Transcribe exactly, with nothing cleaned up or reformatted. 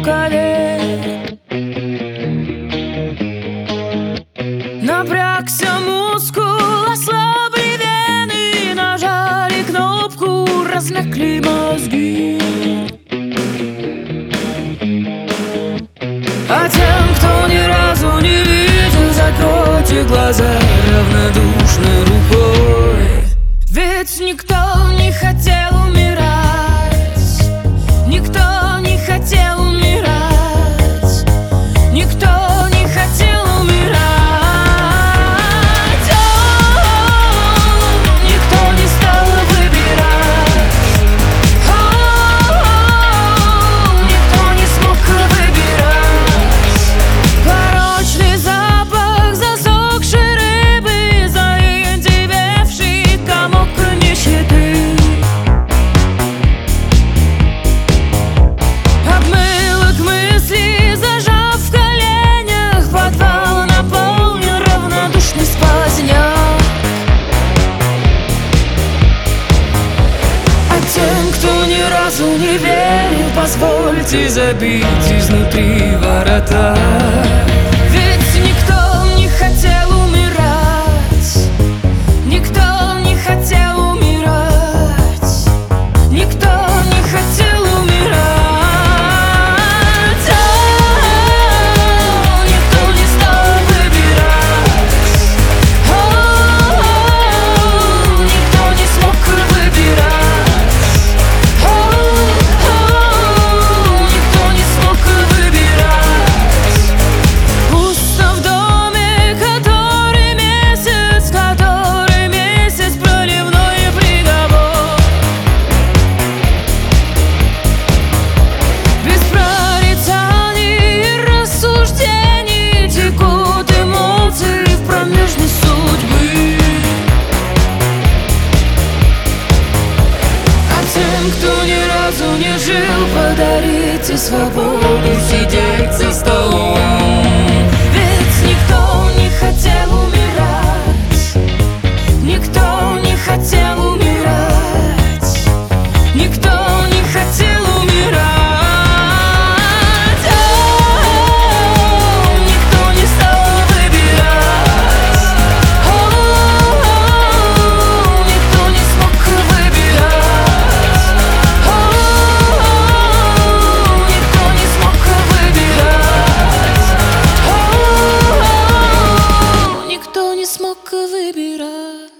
рукаве. Напрягся мускул, ослабли вены, нажали кнопку, размякли мозги. А тем, кто ни разу не видел, закройте глаза равнодушной рукой. Ведь никто не хотел умирать, никто не хотел умирать, никто не хотел умирать. О, никто не стал выбирать. О, никто не смог выбирать. Порочный запах засохшей рыбы, заиндевевший комок нищеты. Обмылок мысли, зажав в коленях, подвал наполнен равнодушный сквозняк. А тем, кто ни разу не верил, позвольте забить изнутри ворота. Ведь никто не хотел умирать, никто не хотел умирать, никто не хотел умирать. О, никто не стал выбирать. О, никто не смог выбирать. О, никто не смог выбирать. Пусто в доме, который месяц, который месяц проливной приговор. Без прорицаний и рассуждений текут эмоции в промежность судьбы. А тем, кто ни разу не жил, подарите свободу сидеть за столом. Ведь никто не хотел умирать, никто не хотел умирать, никто не хотел умирать. О, никто не стал выбирать. О, никто не смог выбирать. О, никто не смог выбирать. О, никто не смог выбирать.